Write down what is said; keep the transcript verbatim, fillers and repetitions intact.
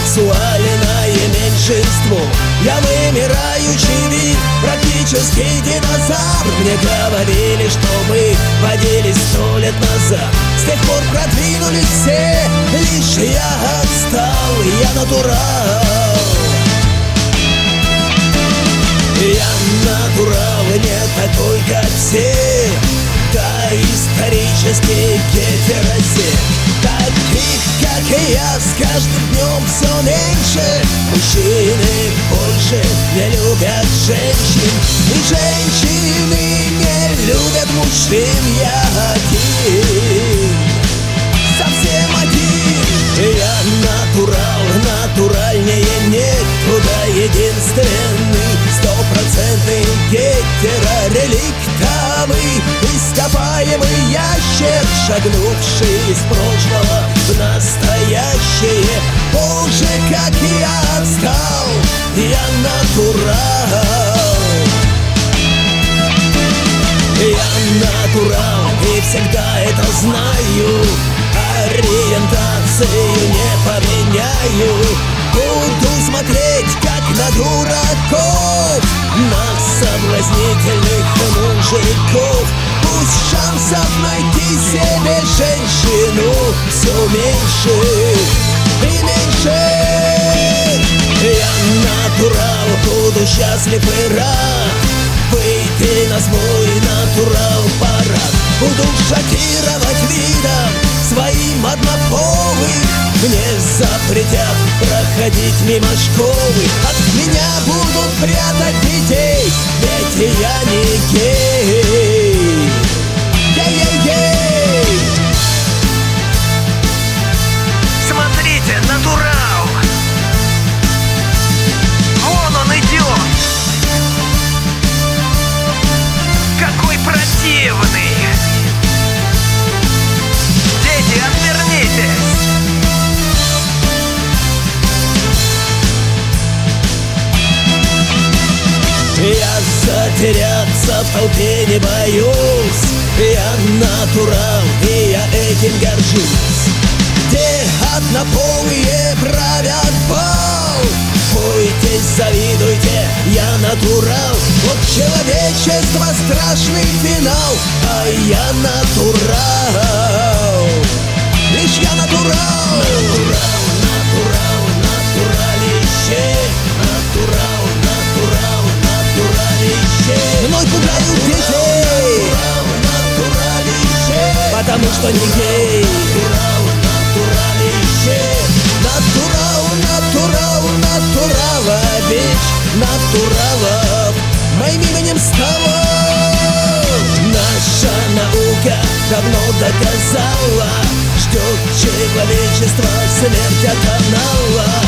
сексуальное меньшинство. Я вымирающий вид, практически динозавр. Мне говорили, что мы водились сто лет назад. С тех пор продвинулись все, лишь я отстал. Я натурал. Я натурал, не такой, как все. Да, исторический гетеросек. Таких, как и я, с каждым днем все меньше. Мужчины больше не любят женщин, и женщины не любят мужчин. Я один, совсем один. Я натурал, натуральнее некуда. Единственный, стопроцентный гетерореликтовый, ископаемый ящер, шагнувший из прошлого в настоящее. Боже, как я отстал, я натурал. Я натурал и всегда это знаю. Ориентацию не поменяю. Буду смотреть, как на дураков, на соблазнительных мужиков. Пусть шансов найти себе женщину все меньше и меньше. Я натурал, буду счастлив и рад выйти на свой натурал парад. Буду шокировать видом своим однополых. Мне запретят проходить мимо школы. От меня будут прятать детей, ведь я не гей. Гей-гей-гей. Смотрите, натурал! Вон он идет! Какой противный! Дети, отвернитесь! Я затеряться в толпе не боюсь. Я натурал, и я этим горжусь. Где однополые правят бал, бойтесь, завидуйте, я натурал. Вот человечество страшный финал, а я натурал. Лишь я натурал. Натурал, натурал, натуралище. Натурал, натурал, натуралище. Мной пугают детей, потому что не гей. Натурал, натуралище. Натурал, натурал, натуралович. Натуралов моим именем стало. Наша наука давно доказала, ждет человечество смерть от анала.